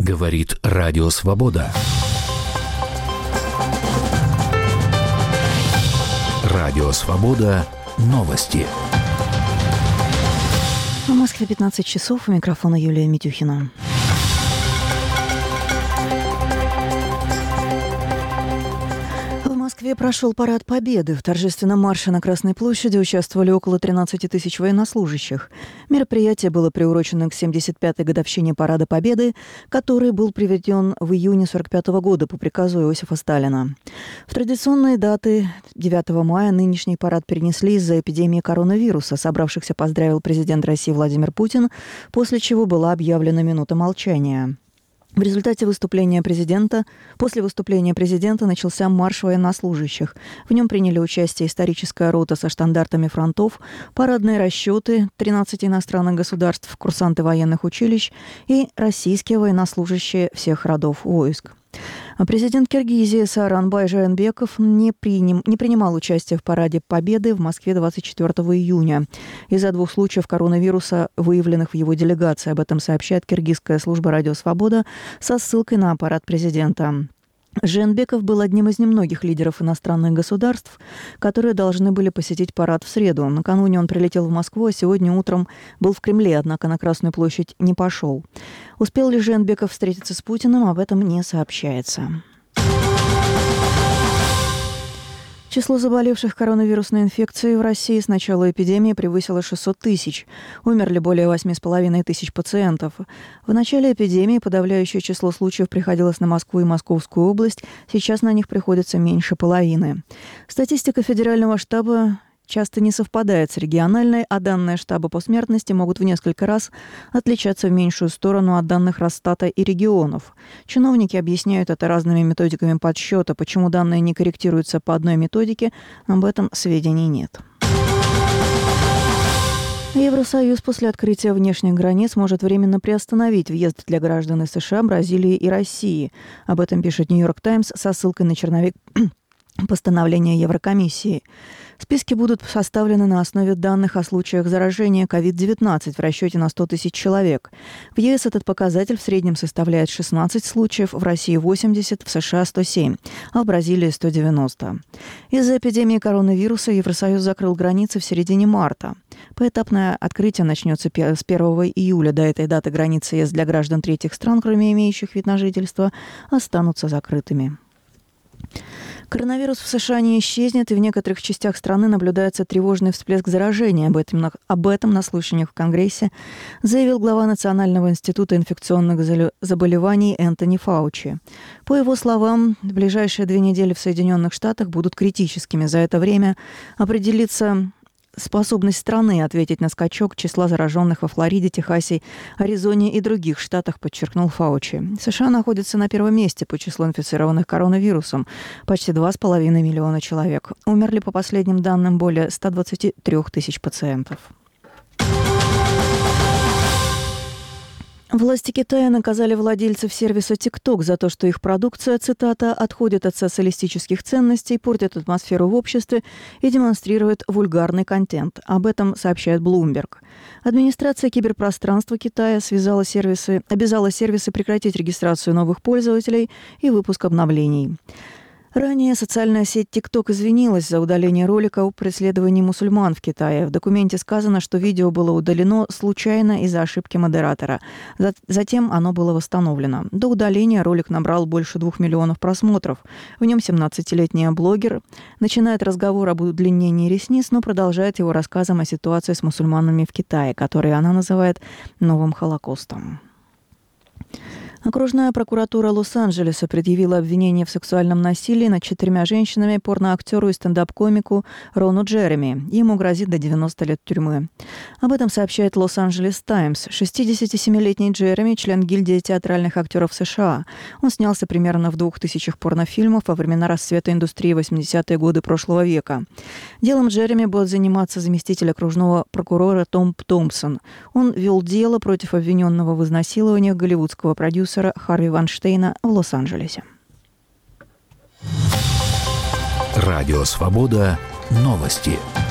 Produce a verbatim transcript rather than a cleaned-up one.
Говорит Радио Свобода. Радио Свобода. Новости. В Москве пятнадцать часов. У микрофона Юлия Митюхина. В Москве прошел парад Победы. В торжественном марше на Красной площади участвовали около тринадцати тысяч военнослужащих. Мероприятие было приурочено к семьдесят пятой годовщине Парада Победы, который был проведен в июне сорок пятого года по приказу Иосифа Сталина. В традиционные даты девятого мая нынешний парад перенесли из-за эпидемии коронавируса. Собравшихся поздравил президент России Владимир Путин, после чего была объявлена минута молчания. В результате выступления президента, после выступления президента начался марш военнослужащих. В нем приняли участие историческая рота со штандартами фронтов, парадные расчеты тринадцати иностранных государств, курсанты военных училищ и российские военнослужащие всех родов войск. Президент Киргизии Сооронбай Жээнбеков не, приним, не принимал участие в Параде Победы в Москве двадцать четвёртого июня из-за двух случаев коронавируса, выявленных в его делегации. Об этом сообщает киргизская служба «Радио Свобода» со ссылкой на аппарат президента. Жээнбеков был одним из немногих лидеров иностранных государств, которые должны были посетить парад в среду. Накануне он прилетел в Москву, а сегодня утром был в Кремле, однако на Красную площадь не пошел. Успел ли Жээнбеков встретиться с Путиным, об этом не сообщается. Число заболевших коронавирусной инфекцией в России с начала эпидемии превысило шестьсот тысяч. Умерли более восемь с половиной тысяч пациентов. В начале эпидемии подавляющее число случаев приходилось на Москву и Московскую область. Сейчас на них приходится меньше половины. Статистика федерального штаба часто не совпадает с региональной, а данные штаба по смертности могут в несколько раз отличаться в меньшую сторону от данных Росстата и регионов. Чиновники объясняют это разными методиками подсчета. Почему данные не корректируются по одной методике, об этом сведений нет. Евросоюз после открытия внешних границ может временно приостановить въезд для граждан из США, Бразилии и России. Об этом пишет «Нью-Йорк Таймс» со ссылкой на черновик постановления Еврокомиссии. Списки будут составлены на основе данных о случаях заражения ковид девятнадцать в расчете на сто тысяч человек. В ЕС этот показатель в среднем составляет шестнадцать случаев, в России восемьдесят, в США сто семь, а в Бразилии сто девяносто. Из-за эпидемии коронавируса Евросоюз закрыл границы в середине марта. Поэтапное открытие начнется с первого июля. До этой даты границы ЕС для граждан третьих стран, кроме имеющих вид на жительство, останутся закрытыми. Коронавирус в США не исчезнет, и в некоторых частях страны наблюдается тревожный всплеск заражения. Об этом, об этом на слушаниях в Конгрессе заявил глава Национального института инфекционных заболеваний Энтони Фаучи. По его словам, в ближайшие две недели в Соединенных Штатах будут критическими. За это время определится способность страны ответить на скачок числа зараженных во Флориде, Техасе, Аризоне и других штатах, подчеркнул Фаучи. США находится на первом месте по числу инфицированных коронавирусом. Почти два с половиной миллиона человек. Умерли, по последним данным, более ста двадцати трёх тысяч пациентов. Власти Китая наказали владельцев сервиса TikTok за то, что их продукция, цитата, «отходит от социалистических ценностей, портит атмосферу в обществе и демонстрирует вульгарный контент». Об этом сообщает Bloomberg. Администрация киберпространства Китая связала сервисы, обязала сервисы прекратить регистрацию новых пользователей и выпуск обновлений. Ранее социальная сеть TikTok извинилась за удаление ролика о преследовании мусульман в Китае. В документе сказано, что видео было удалено случайно из-за ошибки модератора. Затем оно было восстановлено. До удаления ролик набрал больше двух миллионов просмотров. В нем семнадцатилетняя блогер начинает разговор об удлинении ресниц, но продолжает его рассказом о ситуации с мусульманами в Китае, который она называет «новым Холокостом». Окружная прокуратура Лос-Анджелеса предъявила обвинение в сексуальном насилии над четырьмя женщинами порноактеру и стендап-комику Рону Джереми. Ему грозит до девяноста лет тюрьмы. Об этом сообщает Лос-Анджелес Таймс. шестидесятисемилетний Джереми – член гильдии театральных актеров США. Он снялся примерно в двух тысячах порнофильмов во времена расцвета индустрии в восьмидесятые годы прошлого века. Делом Джереми будет заниматься заместитель окружного прокурора Том Томпсон. Он вел дело против обвиненного в изнасилованиях голливудского продюсера Харви Вайнштейна в Лос-Анджелесе. Радио Свобода. Новости.